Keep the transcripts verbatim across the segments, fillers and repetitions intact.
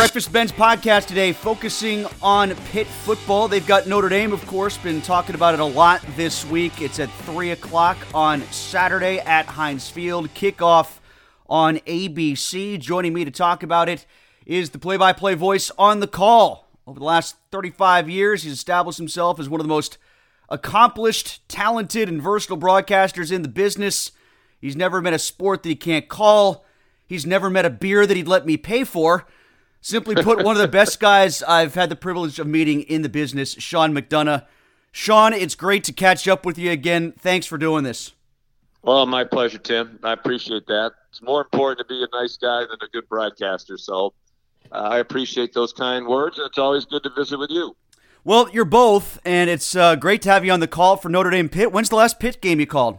Breakfast Ben's podcast today focusing on Pitt football. They've got Notre Dame, of course, been talking about it a lot this week. It's at three o'clock on Saturday at Heinz Field. Kickoff on A B C. Joining me to talk about it is the play-by-play voice on the call. Over the last thirty-five years, he's established himself as one of the most accomplished, talented, and versatile broadcasters in the business. He's never met a sport that he can't call. He's never met a beer that he'd let me pay for. Simply put, one of the best guys I've had the privilege of meeting in the business, Sean McDonough. Sean, it's great to catch up with you again. Thanks for doing this. Well, my pleasure, Tim. I appreciate that. It's more important to be a nice guy than a good broadcaster, so uh, I appreciate those kind words, and it's always good to visit with you. Well, you're both, and it's uh, great to have you on the call for Notre Dame Pitt. When's the last Pitt game you called?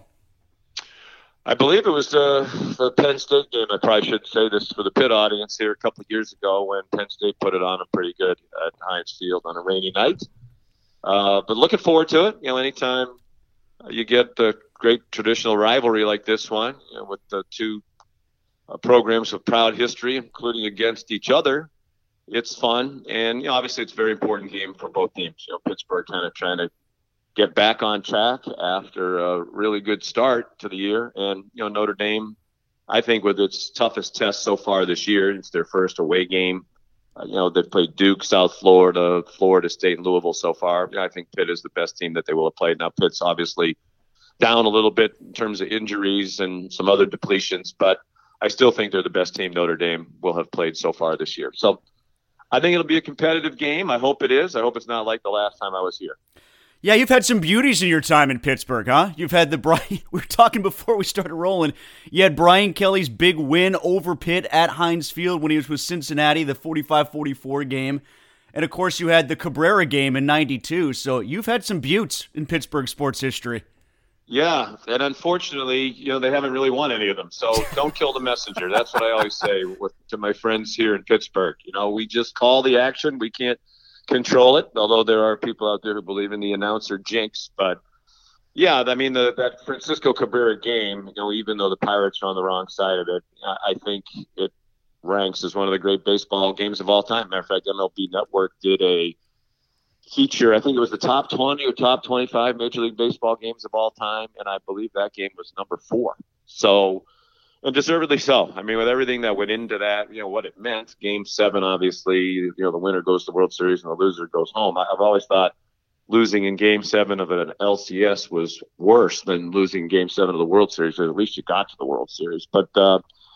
I believe it was uh, the Penn State game. I probably shouldn't say this for the Pitt audience here a couple of years ago when Penn State put it on them pretty good at Heinz Field on a rainy night. Uh, but looking forward to it. You know, anytime you get a great traditional rivalry like this one, you know, with the two uh, programs of proud history, including against each other, it's fun. And, you know, obviously it's a very important game for both teams. You know, Pittsburgh kind of trying to get back on track after a really good start to the year. And, you know, Notre Dame, I think with its toughest test so far this year, it's their first away game. Uh, you know, they've played Duke, South Florida, Florida State, and Louisville so far. You know, I think Pitt is the best team that they will have played. Now, Pitt's obviously down a little bit in terms of injuries and some other depletions, but I still think they're the best team Notre Dame will have played so far this year. So I think it'll be a competitive game. I hope it is. I hope it's not like the last time I was here. Yeah, you've had some beauties in your time in Pittsburgh, huh? You've had the Brian. We were talking before we started rolling. You had Brian Kelly's big win over Pitt at Heinz Field when he was with Cincinnati, the forty-five forty-four game. And, of course, you had the Cabrera game in ninety-two. So you've had some buttes in Pittsburgh sports history. Yeah, and unfortunately, you know, they haven't really won any of them. So don't kill the messenger. That's what I always say with, to my friends here in Pittsburgh. You know, we just call the action. We can't control it, although there are people out there who believe in the announcer jinx. But yeah, I mean, the, that Francisco Cabrera game, you know, even though the Pirates are on the wrong side of it, I think it ranks as one of the great baseball games of all time. Matter of fact, M L B Network did a feature. I think it was the top twenty or top twenty-five Major League Baseball games of all time, and I believe that game was number four. So, and deservedly so. I mean, with everything that went into that, you know, what it meant. Game seven, obviously, you know, the winner goes to the World Series and the loser goes home. I've always thought losing in Game seven of an L C S was worse than losing Game seven of the World Series. At least you got to the World Series. But uh,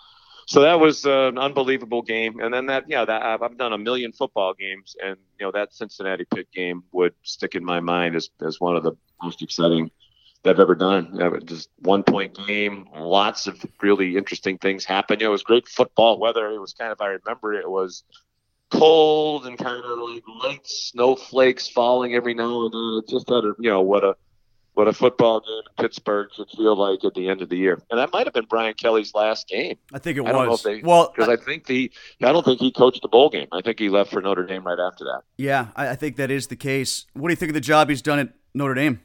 so that was uh, an unbelievable game. And then that, yeah, that I've, I've done a million football games, and you know that Cincinnati Pitt game would stick in my mind as as one of the most exciting I've ever done. You know, just one point game, lots of really interesting things happened. You know, it was great football weather. It was kind of, I remember it was cold and kind of like light snowflakes falling every now and then. It just had a, you know, what a, what a football game in Pittsburgh should feel like at the end of the year. And that might have been Brian Kelly's last game. I think it I don't was. Know if they, well, because I, I think the, I don't think he coached the bowl game. I think he left for Notre Dame right after that. Yeah, I, I think that is the case. What do you think of the job he's done at Notre Dame?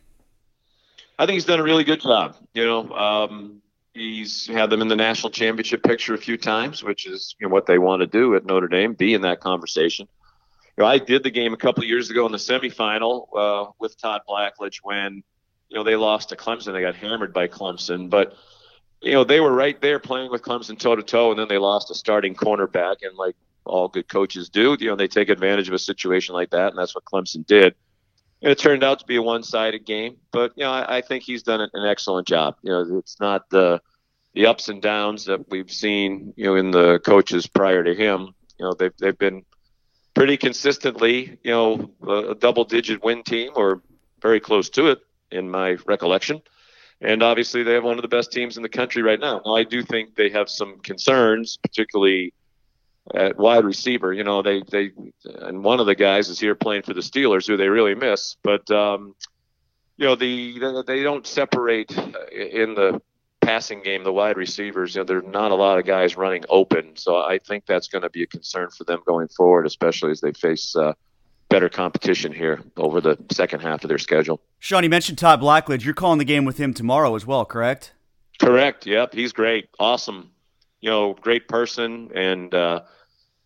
I think he's done a really good job. You know, um, he's had them in the national championship picture a few times, which is, you know, what they want to do at Notre Dame, be in that conversation. You know, I did the game a couple of years ago in the semifinal uh, with Todd Blackledge when, you know, they lost to Clemson. They got hammered by Clemson, but you know, they were right there playing with Clemson toe to toe, and then they lost a starting cornerback. And like all good coaches do, you know, they take advantage of a situation like that, and that's what Clemson did. And it turned out to be a one-sided game, but you know I, I think he's done an excellent job. You know, it's not the the ups and downs that we've seen, you know, in the coaches prior to him. You know, they've they've been pretty consistently, you know, a, a double-digit win team or very close to it, in my recollection. And obviously, they have one of the best teams in the country right now. Now, I do think they have some concerns, particularly at wide receiver. You know, they, they, and one of the guys is here playing for the Steelers, who they really miss. But, um, you know, the, they don't separate in the passing game, the wide receivers. You know, there's not a lot of guys running open. So I think that's going to be a concern for them going forward, especially as they face uh, better competition here over the second half of their schedule. Sean, you mentioned Todd Blackledge. You're calling the game with him tomorrow as well, correct? Correct. Yep. He's great. Awesome. You know, great person. And uh,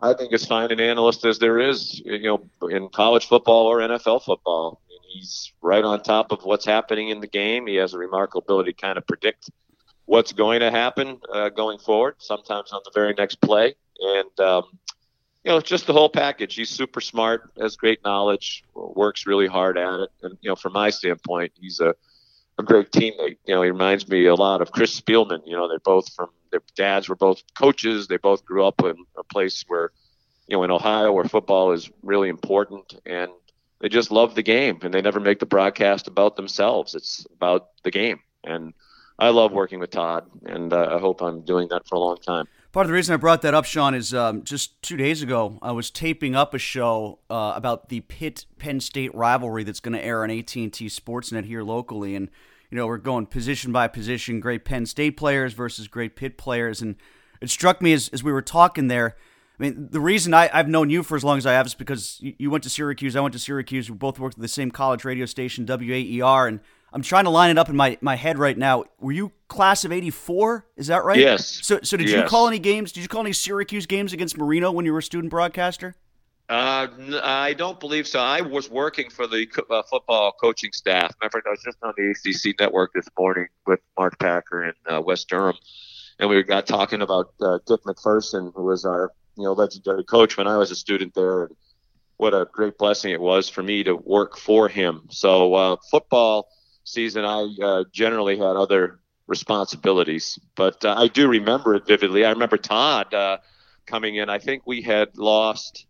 I think as fine an analyst as there is, you know, in college football or N F L football. I mean, he's right on top of what's happening in the game. He has a remarkable ability to kind of predict what's going to happen uh, going forward, sometimes on the very next play. And, um, you know, just the whole package. He's super smart, has great knowledge, works really hard at it. And, you know, from my standpoint, he's a, a great teammate. You know, he reminds me a lot of Chris Spielman. You know, they're both from, their dads were both coaches. They both grew up in a place where, you know, in Ohio where football is really important. And they just love the game. And they never make the broadcast about themselves. It's about the game. And I love working with Todd. And uh, I hope I'm doing that for a long time. Part of the reason I brought that up, Sean, is um, just two days ago, I was taping up a show uh, about the Pitt-Penn State rivalry that's going to air on A T and T Sportsnet here locally. And, you know, we're going position by position, great Penn State players versus great Pitt players. And it struck me as, as we were talking there, I mean, the reason I, I've known you for as long as I have is because you, you went to Syracuse, I went to Syracuse, we both worked at the same college radio station, W A E R, and I'm trying to line it up in my, my head right now. Were you class of eighty-four? Is that right? Yes. So so did yes. you call any games? Did you call any Syracuse games against Marino when you were a student broadcaster? Uh, I don't believe so. I was working for the uh, football coaching staff. Matter of fact, I was just on the A C C network this morning with Mark Packer and uh, Wes Durham, and we got talking about uh, Dick McPherson, who was our you know legendary coach when I was a student there, and what a great blessing it was for me to work for him. So uh, football season, I uh, generally had other responsibilities, but uh, I do remember it vividly. I remember Todd uh, coming in. I think we had lost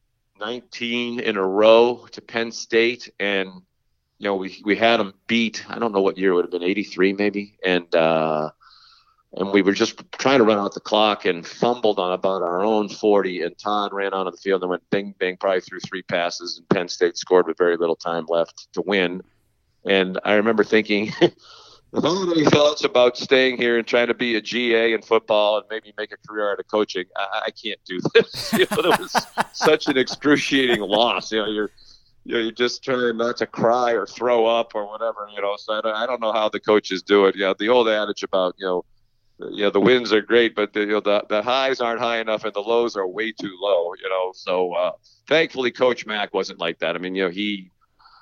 nineteen in a row to Penn State, and you know we we had them beat. I don't know what year it would have been, eighty-three maybe, and uh, and we were just trying to run out the clock and fumbled on about our own forty, and Todd ran onto the field and went bing bing, probably threw three passes, and Penn State scored with very little time left to win. And I remember thinking, how many thoughts about staying here and trying to be a G A in football and maybe make a career out of coaching? I, I can't do this. You know, it was such an excruciating loss. You know, you're you know, you're just trying not to cry or throw up or whatever. You know, so I don't, I don't know how the coaches do it. You know, the old adage about you know, you know the wins are great, but the you know the the highs aren't high enough and the lows are way too low. You know, so uh, thankfully Coach Mack wasn't like that. I mean, you know, he.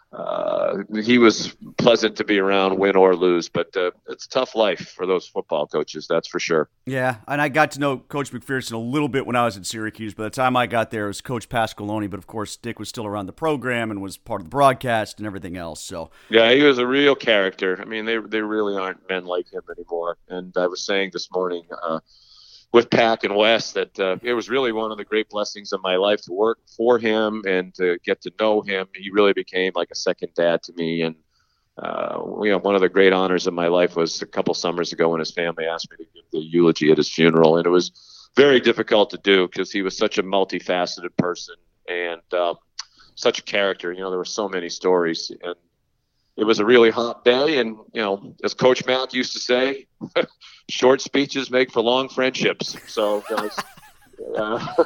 Uh, he was pleasant to be around, win or lose, but uh, it's a tough life for those football coaches, that's for sure. Yeah, and I got to know Coach McPherson a little bit when I was at Syracuse. By the time I got there, it was Coach Pasqualoni, but of course Dick was still around the program and was part of the broadcast and everything else. So yeah, he was a real character. I mean, they they really aren't men like him anymore. And I was saying this morning uh, with Pack and Wes that uh, it was really one of the great blessings of my life to work for him and to get to know him. He really became like a second dad to me. And, uh, you know, one of the great honors of my life was a couple summers ago when his family asked me to give the eulogy at his funeral. And it was very difficult to do because he was such a multifaceted person and um, such a character. You know, there were so many stories. And it was a really hot day. And, you know, as Coach Mack used to say, short speeches make for long friendships. So, guys, uh,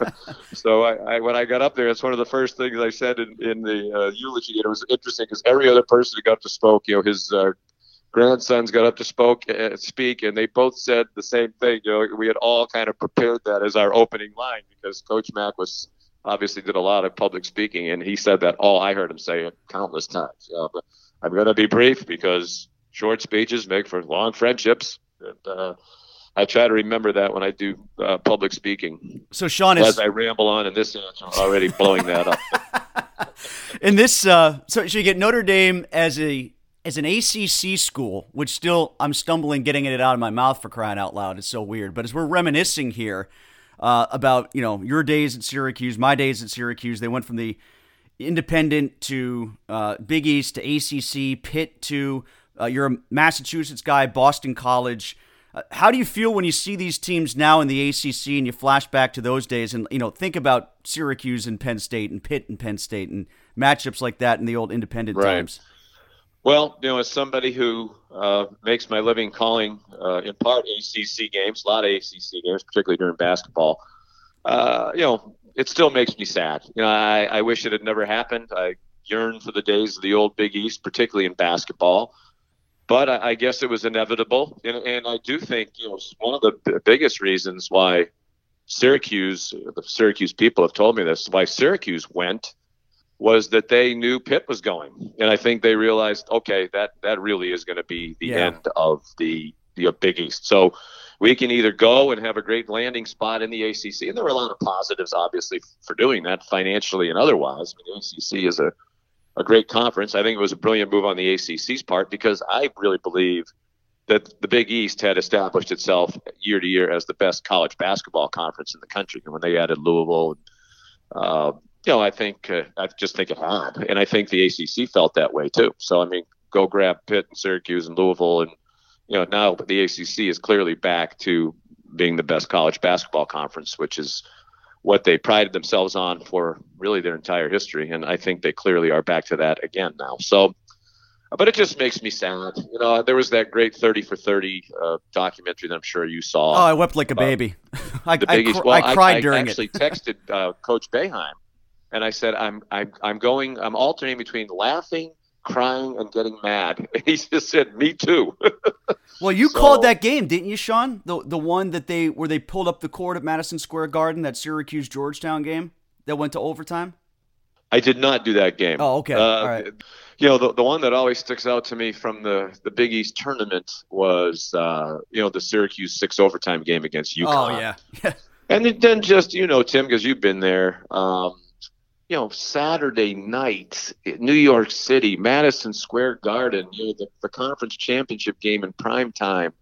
so I, I, when I got up there, it's one of the first things I said in, in the uh, eulogy. And it was interesting because every other person who got up to spoke, you know, his uh, grandsons got up to spoke, uh, speak, and they both said the same thing. You know, we had all kind of prepared that as our opening line because Coach Mack was obviously did a lot of public speaking, and he said that all I heard him say it countless times. Uh, but I'm going to be brief because short speeches make for long friendships. And, uh, I try to remember that when I do uh, public speaking. So, Sean, is, as I ramble on in this answer, I'm already blowing that up. in this, uh, so, so you get Notre Dame as a as an A C C school, which still I'm stumbling getting it out of my mouth for crying out loud. It's so weird. But as we're reminiscing here uh, about you know your days at Syracuse, my days at Syracuse, they went from the Independent to uh, Big East to A C C, Pitt to uh, you're a Massachusetts guy, Boston College. Uh, how do you feel when you see these teams now in the A C C and you flash back to those days and you know think about Syracuse and Penn State and Pitt and Penn State and matchups like that in the old independent right. times? Well, you know, as somebody who uh, makes my living calling uh, in part A C C games, a lot of A C C games, particularly during basketball, uh, you know. It still makes me sad. You know, I, I wish it had never happened. I yearn for the days of the old Big East, particularly in basketball. But I, I guess it was inevitable. And, and I do think, you know, one of the b- biggest reasons why Syracuse, the Syracuse people have told me this, why Syracuse went was that they knew Pitt was going. And I think they realized, okay, that, that really is going to be the Yeah. end of the, the Big East. So we can either go and have a great landing spot in the A C C, and there were a lot of positives, obviously, for doing that financially and otherwise. I mean, the A C C is a, a great conference. I think it was a brilliant move on the A C C's part because I really believe that the Big East had established itself year to year as the best college basketball conference in the country. And when they added Louisville, uh, you know, I think uh, I just think it had, and I think the A C C felt that way too. So I mean, go grab Pitt and Syracuse and Louisville, and you know now the A C C is clearly back to being the best college basketball conference, which is what they prided themselves on for really their entire history. And I think they clearly are back to that again now. So, but it just makes me sad. You know, there was that great thirty for thirty uh, documentary that I'm sure you saw. Oh, I wept like a baby. I, the I, Big East. cr- Well, I cried I, during I actually it. texted uh, Coach Boeheim, and I said, I'm, I'm, I'm going, I'm alternating between laughing, crying, and getting mad. He just said, me too. Well, you So- called that game, didn't you, Sean? The the one that they where they pulled up the court at Madison Square Garden, that Syracuse Georgetown game that went to overtime. I did not do that game. Oh, okay. Uh, All right. You know, the, the one that always sticks out to me from the, the Big East tournament was, uh, you know, the Syracuse six overtime game against UConn. Oh yeah, yeah. And it then just, you know, Tim, because you've been there, um, you know, Saturday night, in New York City, Madison Square Garden, you know, the, the conference championship game in prime time.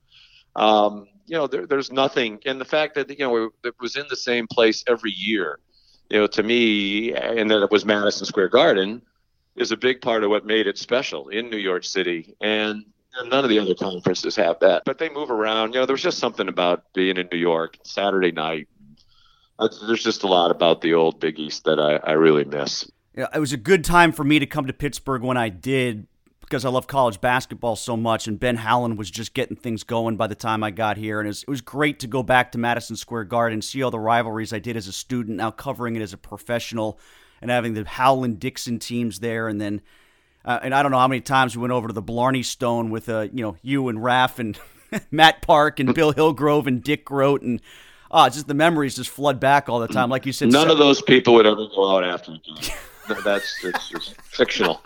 Um, you know, there, there's nothing. And the fact that, you know, it was in the same place every year, you know, to me, and that it was Madison Square Garden, is a big part of what made it special in New York City. And none of the other conferences have that. But they move around. You know, there was just something about being in New York Saturday night. There's just a lot about the old Big East that I, I really miss. Yeah, it was a good time for me to come to Pittsburgh when I did because I love college basketball so much, and Ben Howland was just getting things going by the time I got here. And it was, it was great to go back to Madison Square Garden, see all the rivalries I did as a student, now covering it as a professional, and having the Howland-Dixon teams there. And then, uh, and I don't know how many times we went over to the Blarney Stone with uh, you know, you and Raph and Matt Park and Bill Hillgrove and Dick Grote, and oh, just the memories just flood back all the time. Like you said, none so- of those people would ever go out after you. That's it's just fictional.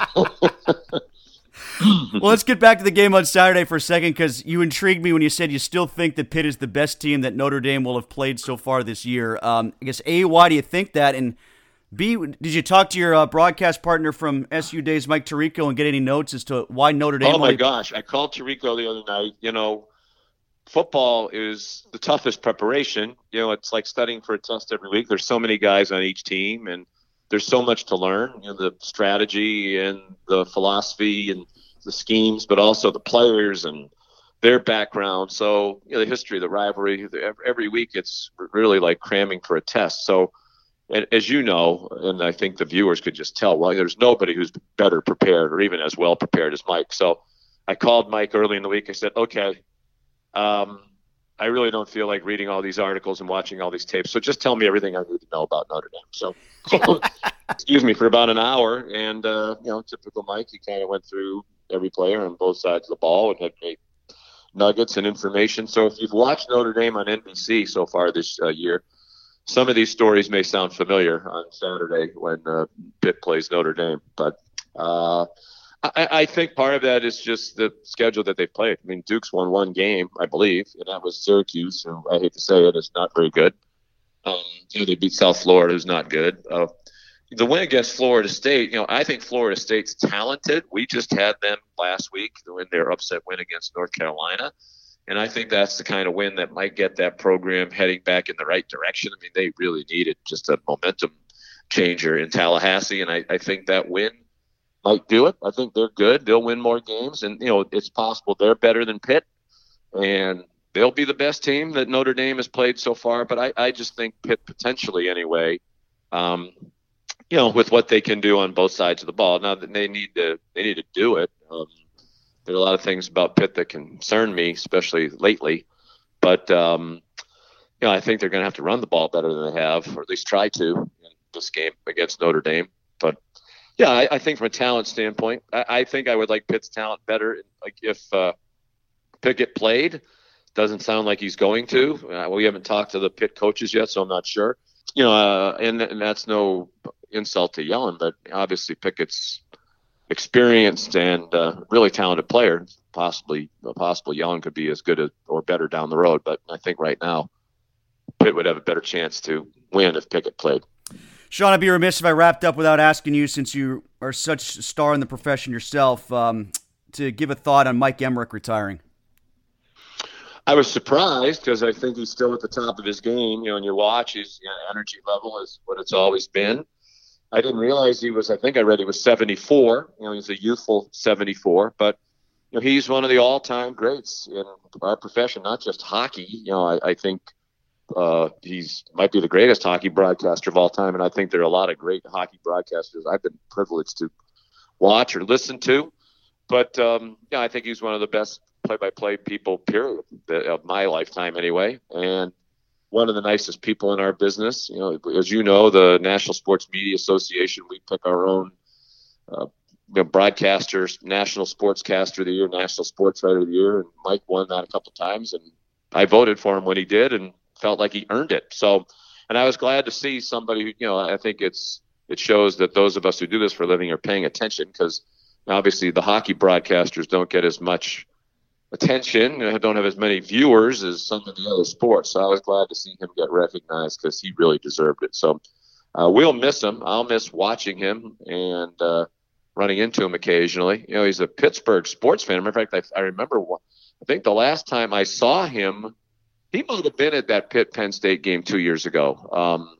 Well, let's get back to the game on Saturday for a second, because you intrigued me when you said you still think that Pitt is the best team that Notre Dame will have played so far this year. Um, I guess, A, why do you think that? And B, did you talk to your uh, broadcast partner from S U Days, Mike Tirico, and get any notes as to why Notre Dame Oh, my only- gosh. I called Tirico the other night. You know, football is the toughest preparation. You know, it's like studying for a test every week. There's so many guys on each team, and there's so much to learn, you know, the strategy and the philosophy and the schemes, but also the players and their background. So, you know, the history, the rivalry, the, every week it's really like cramming for a test. So, and as you know, and I think the viewers could just tell, well, there's nobody who's better prepared or even as well prepared as Mike. So I called Mike early in the week. I said, okay, um, I really don't feel like reading all these articles and watching all these tapes. So just tell me everything I need to know about Notre Dame. So, excuse me, for about an hour. And, uh, you know, typical Mike, he kind of went through every player on both sides of the ball and had great nuggets and information. So if you've watched Notre Dame on N B C so far this uh, year, some of these stories may sound familiar on Saturday when uh, Pitt plays Notre Dame. But uh, I, I think part of that is just the schedule that they played. I mean, Duke's won one game, I believe, and that was Syracuse, who I hate to say it is not very good. Um, you know, they beat South Florida, who's not good. Uh, the win against Florida State, you know, I think Florida State's talented. We just had them last week in their upset win against North Carolina. And I think that's the kind of win that might get that program heading back in the right direction. I mean, they really needed just a momentum changer in Tallahassee, and I, I think that win might do it. I think they're good. They'll win more games, and, you know, it's possible they're better than Pitt, and they'll be the best team that Notre Dame has played so far. But I, I just think Pitt potentially anyway, um, you know, with what they can do on both sides of the ball. Now that they need to, they need to do it. Um, There are a lot of things about Pitt that concern me, especially lately. But, um, you know, I think they're going to have to run the ball better than they have, or at least try to in this game against Notre Dame. But, yeah, I, I think from a talent standpoint, I, I think I would like Pitt's talent better. Like if uh, Pickett played, Doesn't sound like he's going to. Uh, we haven't talked to the Pitt coaches yet, so I'm not sure. You know, uh, and, and that's no insult to Yellen, but obviously Pickett's experienced and uh, really talented player. Possibly, possibly Yellen could be as good as, or better down the road. But I think right now, Pitt would have a better chance to win if Pickett played. Sean, I'd be remiss if I wrapped up without asking you, since you are such a star in the profession yourself, um, to give a thought on Mike Emmerich retiring. I was surprised because I think he's still at the top of his game. You know, and you watch his you know, energy level is what it's always been. I didn't realize he was, I think I read he was seventy-four. You know, he's a youthful seventy-four. But, you know, he's one of the all-time greats in our profession, not just hockey. You know, I, I think uh, he's might be the greatest hockey broadcaster of all time. And I think there are a lot of great hockey broadcasters I've been privileged to watch or listen to. But, um, yeah, I think he's one of the best play-by-play people, period, of my lifetime anyway. And one of the nicest people in our business. You know, as you know, the National Sports Media Association, we pick our own uh, you know, broadcasters, National Sportscaster of the Year, National Sports Writer of the Year, and Mike won that a couple times, and I voted for him when he did and felt like he earned it. So, and I was glad to see somebody who, you know, I think it's it shows that those of us who do this for a living are paying attention, because obviously the hockey broadcasters don't get as much attention, don't have as many viewers as some of the other sports. So I was glad to see him get recognized because he really deserved it. So uh, we'll miss him. I'll miss watching him and uh, running into him occasionally. You know, he's a Pittsburgh sports fan. Matter of fact, I, I remember, I think the last time I saw him, he might have been at that Pitt Penn State game two years ago. Um,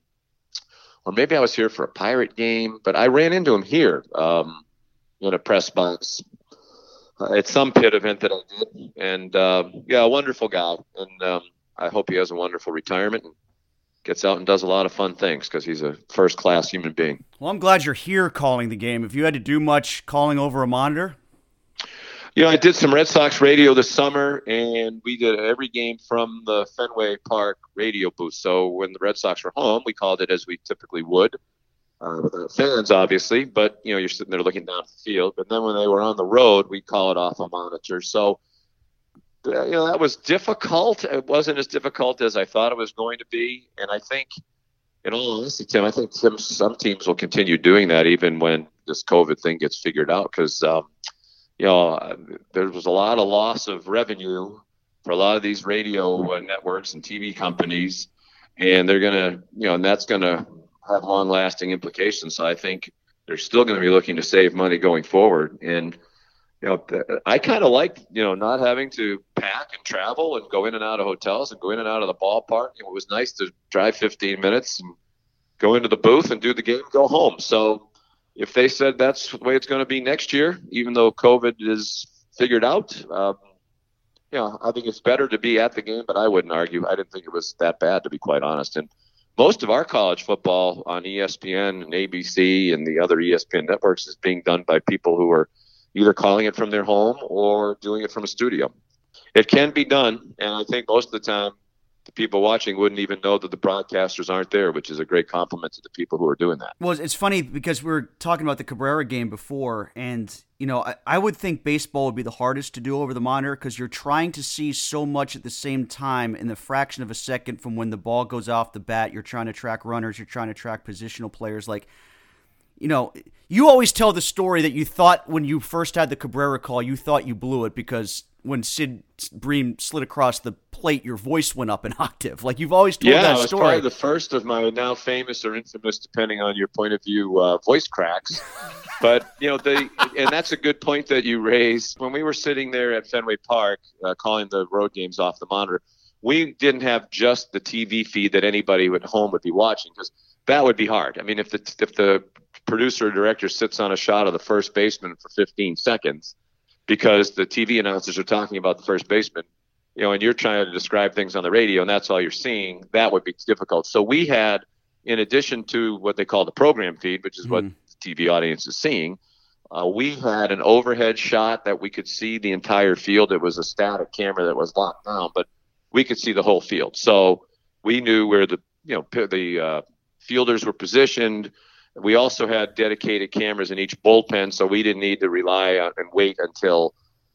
or maybe I was here for a Pirate game, but I ran into him here um, in a press box. Uh, at some Pitt event that I did, and um, yeah, a wonderful guy, and um, I hope he has a wonderful retirement and gets out and does a lot of fun things because he's a first-class human being. Well, I'm glad you're here calling the game. If you had to do much calling over a monitor? You know, I did some Red Sox radio this summer, and we did every game from the Fenway Park radio booth. So when the Red Sox were home, we called it as we typically would. Uh, without fans, obviously, but, you know, you're sitting there looking down at the field. But then when they were on the road, we'd call it off a monitor. So, uh, you know, that was difficult. It wasn't as difficult as I thought it was going to be. And I think, in all honesty, Tim, I think Tim, some teams will continue doing that even when this COVID thing gets figured out because, um, you know, there was a lot of loss of revenue for a lot of these radio uh, networks and T V companies. And they're going to, you know, and that's going to have long-lasting implications. So I think they're still going to be looking to save money going forward. And, you know, I kind of like, you know, not having to pack and travel and go in and out of hotels and go in and out of the ballpark. You know, it was nice to drive fifteen minutes and go into the booth and do the game, go home. So if they said that's the way it's going to be next year, even though COVID is figured out, um, you know, I think it's better to be at the game, but I wouldn't argue. I didn't think it was that bad, to be quite honest. And most of our college football on E S P N and A B C and the other E S P N networks is being done by people who are either calling it from their home or doing it from a studio. It can be done, and I think most of the time the people watching wouldn't even know that the broadcasters aren't there, which is a great compliment to the people who are doing that. Well, it's funny because we were talking about the Cabrera game before, and you know, I, I would think baseball would be the hardest to do over the monitor because you're trying to see so much at the same time in the fraction of a second from when the ball goes off the bat. You're trying to track runners, you're trying to track positional players. Like, you know, you always tell the story that you thought when you first had the Cabrera call, you thought you blew it because when Sid Bream slid across the plate, your voice went up an octave. Like, you've always told yeah, that story. Yeah, it was story. probably the first of my now famous or infamous, depending on your point of view, uh, voice cracks. But, you know, the and that's a good point that you raised. When we were sitting there at Fenway Park uh, calling the road games off the monitor, we didn't have just the T V feed that anybody at home would be watching because that would be hard. I mean, if the if the producer or director sits on a shot of the first baseman for fifteen seconds because the T V announcers are talking about the first baseman, you know, and you're trying to describe things on the radio and that's all you're seeing, that would be difficult. So we had, in addition to what they call the program feed, which is mm. what the T V audience is seeing, uh, we had an overhead shot that we could see the entire field. It was a static camera that was locked down, but we could see the whole field. So we knew where the, you know, the uh, fielders were positioned. We also had dedicated cameras in each bullpen, so we didn't need to rely on and wait until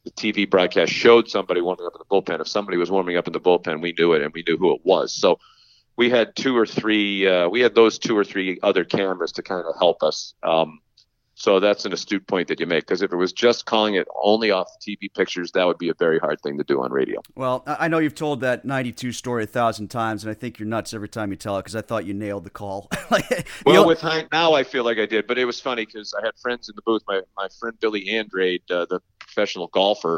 the T V broadcast showed somebody warming up in the bullpen. If somebody was warming up in the bullpen, we knew it, and we knew who it was. So we had two or three, uh, we had those two or three other cameras to kind of help us. Um, so that's an astute point that you make, because if it was just calling it only off the T V pictures, that would be a very hard thing to do on radio. Well, I know you've told that ninety-two story a thousand times, and I think you're nuts every time you tell it, because I thought you nailed the call. like, well, know, with Hein, now I feel like I did, but it was funny because I had friends in the booth. My, my friend Billy Andrade, uh, the professional golfer,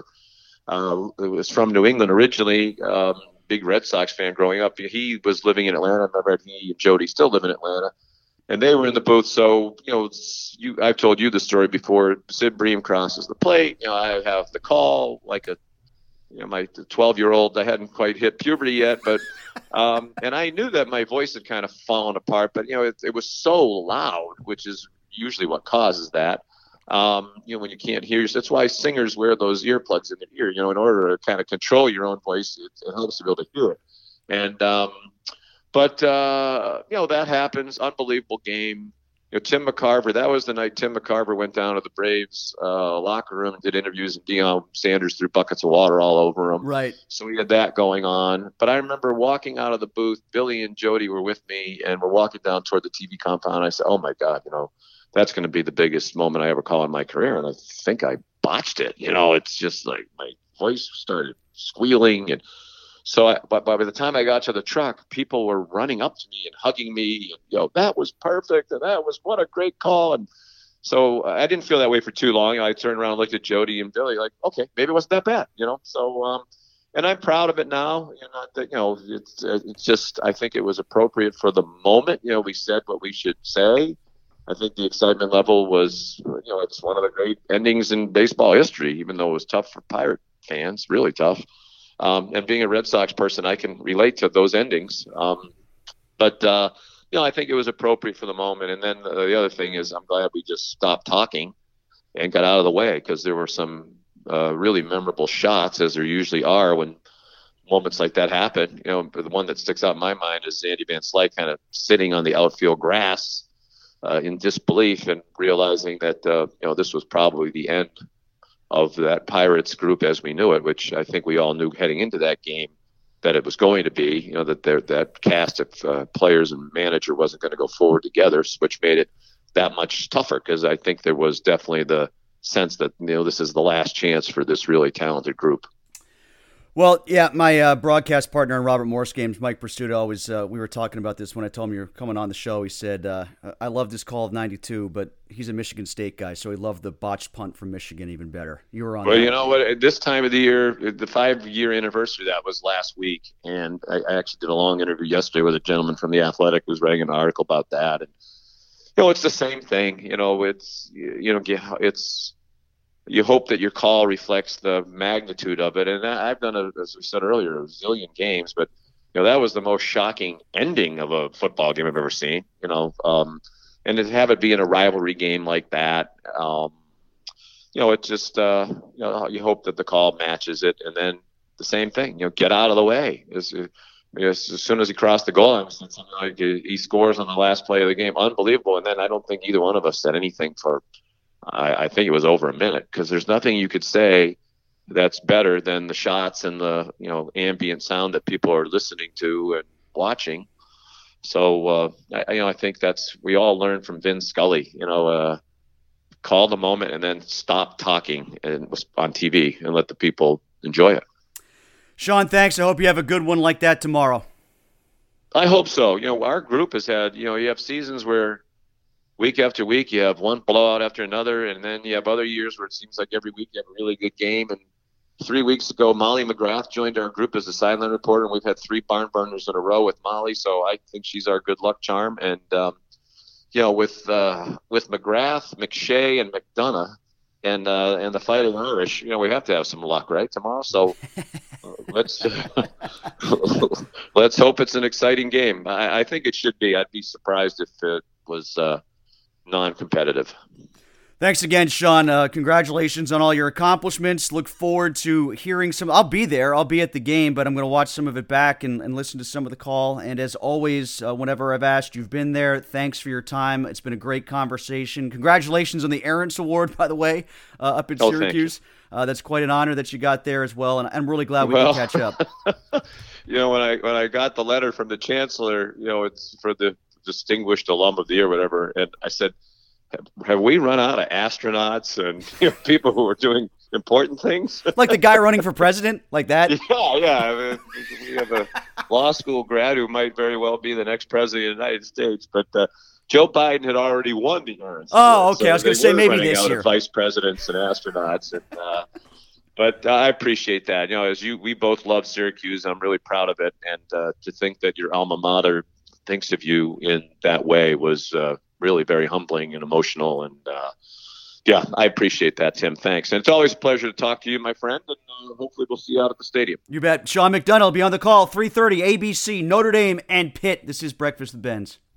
uh, was from New England originally, um, big Red Sox fan growing up. He was living in Atlanta. I remember he and Jody still live in Atlanta. And they were in the booth, so, you know, you, I've told you the story before. Sid Bream crosses the plate. You know, I have the call like a, you know, my twelve-year-old. I hadn't quite hit puberty yet, but, um, and I knew that my voice had kind of fallen apart. But, you know, it, it was so loud, which is usually what causes that. Um, you know, when you can't hear yourself. That's why singers wear those earplugs in their ear, you know, in order to kind of control your own voice. It, it helps to be able to hear it. And, um, But, uh, you know, that happens. Unbelievable game. You know, Tim McCarver, that was the night Tim McCarver went down to the Braves uh, locker room and did interviews, and Deion Sanders threw buckets of water all over him. Right. So we had that going on. But I remember walking out of the booth. Billy and Jody were with me, and we're walking down toward the T V compound. I said, oh, my God, you know, that's going to be the biggest moment I ever call in my career. And I think I botched it. You know, it's just like my voice started squealing, and So, I, but by the time I got to the truck, people were running up to me and hugging me. And, you know, that was perfect, and that was what a great call. And so uh, I didn't feel that way for too long. I turned around and looked at Jody and Billy, like, okay, maybe it wasn't that bad, you know. So, um, and I'm proud of it now. You know, not that, you know, it's it's just I think it was appropriate for the moment. You know, we said what we should say. I think the excitement level was, you know, it's one of the great endings in baseball history, even though it was tough for Pirate fans, really tough. Um, and being a Red Sox person, I can relate to those endings. Um, but, uh, you know, I think it was appropriate for the moment. And then uh, the other thing is I'm glad we just stopped talking and got out of the way, because there were some uh, really memorable shots, as there usually are when moments like that happen. You know, the one that sticks out in my mind is Andy Van Slyke kind of sitting on the outfield grass uh, in disbelief and realizing that, uh, you know, this was probably the end of that Pirates group as we knew it, which I think we all knew heading into that game that it was going to be, you know, that there, that cast of uh, players and manager wasn't going to go forward together, which made it that much tougher, because I think there was definitely the sense that, you know, this is the last chance for this really talented group. Well, yeah, my uh, broadcast partner in Robert Morris games, Mike Pursuta, always, uh, we were talking about this when I told him you were coming on the show. He said, uh, I love this call of ninety-two, but he's a Michigan State guy, so he loved the botched punt from Michigan even better. You were on Well, that. you know what? At this time of the year, the five-year anniversary, that was last week, and I, I actually did a long interview yesterday with a gentleman from The Athletic who was writing an article about that. And, you know, it's the same thing. You know, it's, you know, it's, you hope that your call reflects the magnitude of it. And I've done, a, as we said earlier, a zillion games, but, you know, that was the most shocking ending of a football game I've ever seen, you know, um, and to have it be in a rivalry game like that, um, you know, it just, uh, you know, you hope that the call matches it. And then the same thing, you know, get out of the way. As, as soon as he crossed the goal line, something like he scores on the last play of the game. Unbelievable. And then I don't think either one of us said anything for, I, I think it was over a minute, because there's nothing you could say that's better than the shots and the, you know, ambient sound that people are listening to and watching. So, uh, I, you know, I think that's, we all learned from Vin Scully, you know, uh, call the moment and then stop talking and on T V and let the people enjoy it. Sean, thanks. I hope you have a good one like that tomorrow. I hope so. You know, our group has had, you know, you have seasons where week after week you have one blowout after another, and then you have other years where it seems like every week you have a really good game. And three weeks ago, Molly McGrath joined our group as a sideline reporter, and we've had three barn burners in a row with Molly, so I think she's our good luck charm. And, um, you know, with uh, with McGrath, McShay, and McDonough, and uh, and the Fighting Irish, you know, we have to have some luck, right, tomorrow? So uh, let's let's hope it's an exciting game. I, I think it should be. I'd be surprised if it was uh, non-competitive. Thanks again, Sean. Uh, congratulations on all your accomplishments. Look forward to hearing some. I'll be there. I'll be at the game, but I'm going to watch some of it back and, and listen to some of the call. And as always, uh, whenever I've asked, you've been there. Thanks for your time. It's been a great conversation. Congratulations on the Arentz Award, by the way, uh, up in oh, Syracuse. Uh, that's quite an honor that you got there as well, and I'm really glad we well, could catch up. You know, when I when I got the letter from the chancellor, you know, it's for the distinguished alum of the year, whatever, and I said, have, have we run out of astronauts and you know, people who are doing important things? Like the guy running for president, like that? Yeah, yeah. I mean, we have a law school grad who might very well be the next president of the United States, but uh, Joe Biden had already won the Ernst. Oh, okay. So I was going to say maybe this year. Vice presidents and astronauts, and uh, but uh, I appreciate that. You know, as you, we both love Syracuse. I'm really proud of it, and uh, to think that your alma mater thinks of you in that way was uh, really very humbling and emotional. And uh, yeah, I appreciate that, Tim. Thanks. And it's always a pleasure to talk to you, my friend. And uh, hopefully we'll see you out at the stadium. You bet. Sean McDonough will be on the call. three thirty A B C, Notre Dame and Pitt. This is Breakfast with Benz.